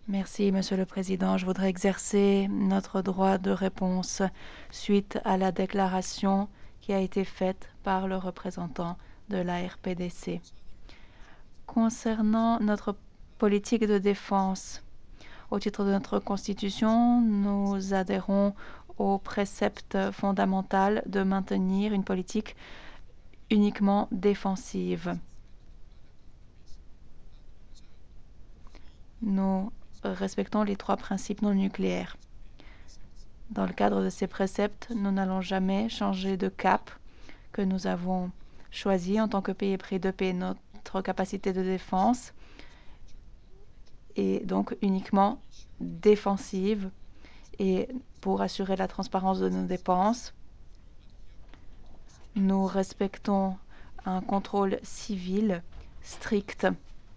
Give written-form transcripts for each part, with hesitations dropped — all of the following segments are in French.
Merci, Monsieur le Président. Je voudrais exercer notre droit de réponse suite à la déclaration qui a été faite par le représentant de la RPDC. Concernant notre politique de défense, au titre de notre Constitution, nous adhérons au précepte fondamental de maintenir une politique uniquement défensive. Nous respectons les 3 principes non nucléaires. Dans le cadre de ces préceptes, nous n'allons jamais changer de cap que nous avons choisi en tant que pays épris de paix. Notre capacité de défense est donc uniquement défensive et pour assurer la transparence de nos dépenses, nous respectons un contrôle civil strict.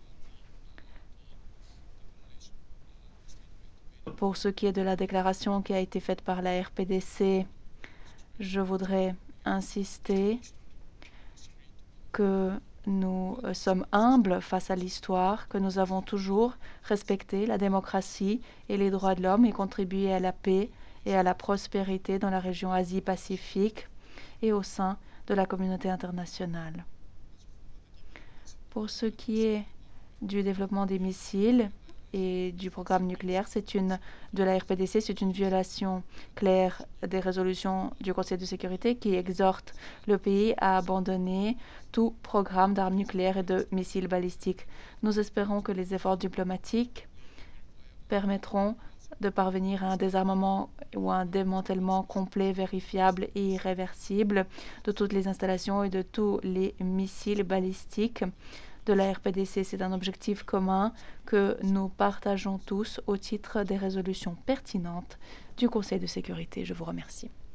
Pour ce qui est de la déclaration qui a été faite par la RPDC, je voudrais insister que nous sommes humbles face à l'histoire, que nous avons toujours respecté la démocratie et les droits de l'homme et contribué à la paix et à la prospérité dans la région Asie-Pacifique et au sein de la communauté internationale. Pour ce qui est du développement des missiles et du programme nucléaire, de la RPDC, c'est une violation claire des résolutions du Conseil de sécurité qui exhorte le pays à abandonner tout programme d'armes nucléaires et de missiles balistiques. Nous espérons que les efforts diplomatiques permettront de parvenir à un désarmement ou un démantèlement complet, vérifiable et irréversible de toutes les installations et de tous les missiles balistiques de la RPDC. C'est un objectif commun que nous partageons tous au titre des résolutions pertinentes du Conseil de sécurité. Je vous remercie.